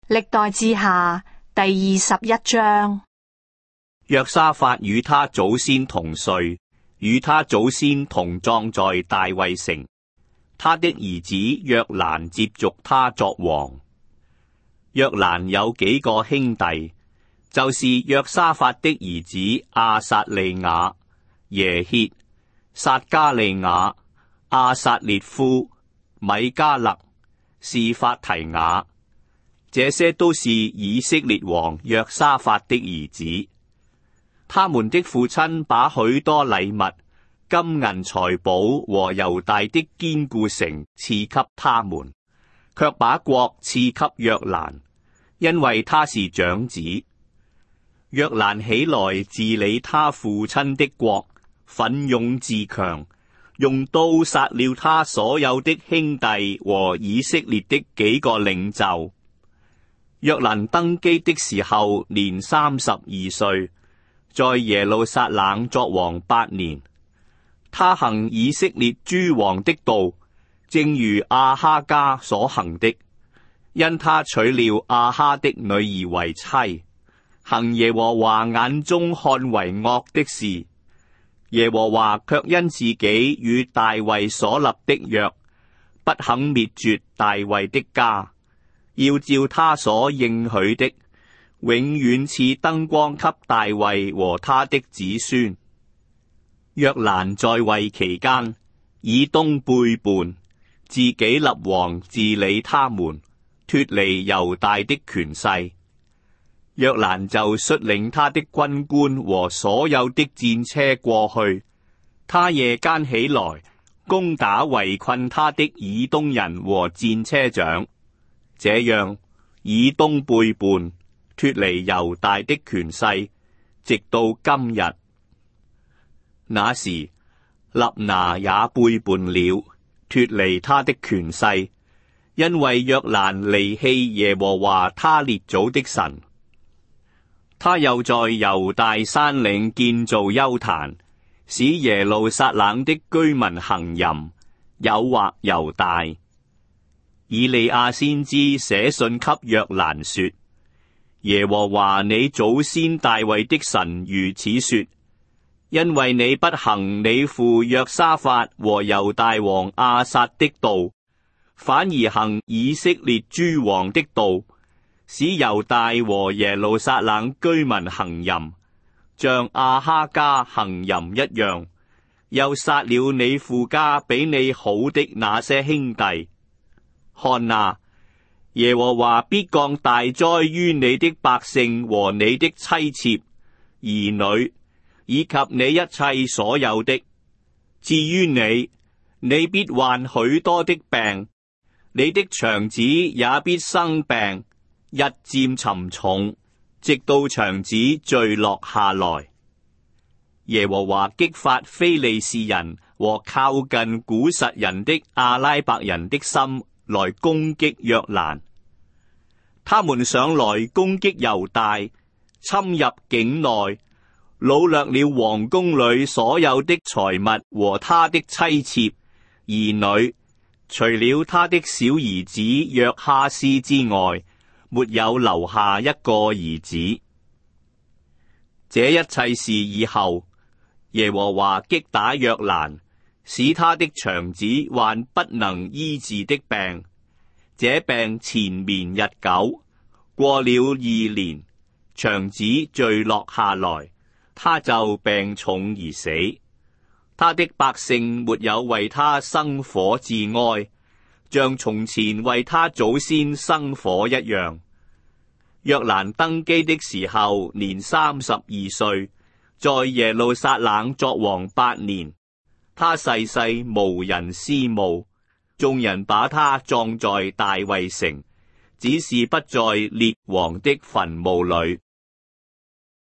歷代志下第21章。 約沙法與他祖先同睡，與他祖先同葬在大衛城。他的兒子約蘭接續他作王。約蘭有幾個兄弟，就是約沙法的兒子亞撒利雅、耶歇、撒加利雅、亞撒列夫、米迦勒、示法提雅。這些都是以色列王約沙法的兒子。他們的父親把許多禮物、金銀財寶和猶大的堅固城賜給他們，卻把國賜給約蘭，因為他是長子。約蘭起來治理他父親的國，奮勇自強，用刀殺了他所有的兄弟和以色列的幾個領袖。約蘭登基的時候年32歲，在耶路撒冷作王8年。他行以色列諸王的道，正如亞哈家所行的，因他娶了亞哈的女兒為妻，行耶和華眼中看為惡的事。耶和華卻因自己與大衛所立的約，不肯滅絕大衛的家，要照他所應許的，永遠賜燈光給大衛和他的子孫。約蘭在位期間，以東背叛，自己立王治理他們，脫離猶大的權勢。約蘭就率領他的軍官和所有的戰車過去，他夜間起來，攻打圍困他的以東人和戰車長。這樣，以東背叛，脫離猶大的權勢，直到今日。那時，立拿也背叛了，脫離他的權勢，因為約蘭離棄耶和華他列祖的神。他又在猶大山嶺建造邱壇，使耶路撒冷的居民行淫，誘惑猶大。以利亞先知寫信給約蘭說：耶和華你祖先大衛的神如此說，因為你不行你父約沙法和猶大王亞撒的道，反而行以色列諸王的道，使猶大和耶路撒冷居民行淫，像亞哈家行淫一樣，又殺了你父家比你好的那些兄弟。看哪，耶和華必降大災於你的百姓和你的妻妾、兒女，以及你一切所有的。至於你，你必患許多的病，你的腸子也必生病，日漸沉重，直到腸子墜落下來。耶和華激發非利士人和靠近古實人的阿拉伯人的心，來攻擊約蘭。他們上來攻擊猶大，侵入境內，擄掠了王宮裏所有的財物和他的妻妾、兒女，除了他的小兒子約哈斯之外，沒有留下一個兒子。這一切事以後，耶和華擊打約蘭，使他的腸子患不能醫治的病，這病纏綿日久，過了2年，腸子墜落下來，他就病重而死。他的百姓沒有為他生火致哀，像從前為他祖先生火一樣。約蘭登基的時候年32歲，在耶路撒冷作王8年。他逝世無人思慕，眾人把他葬在大衛城，只是不在列王的墳墓裏。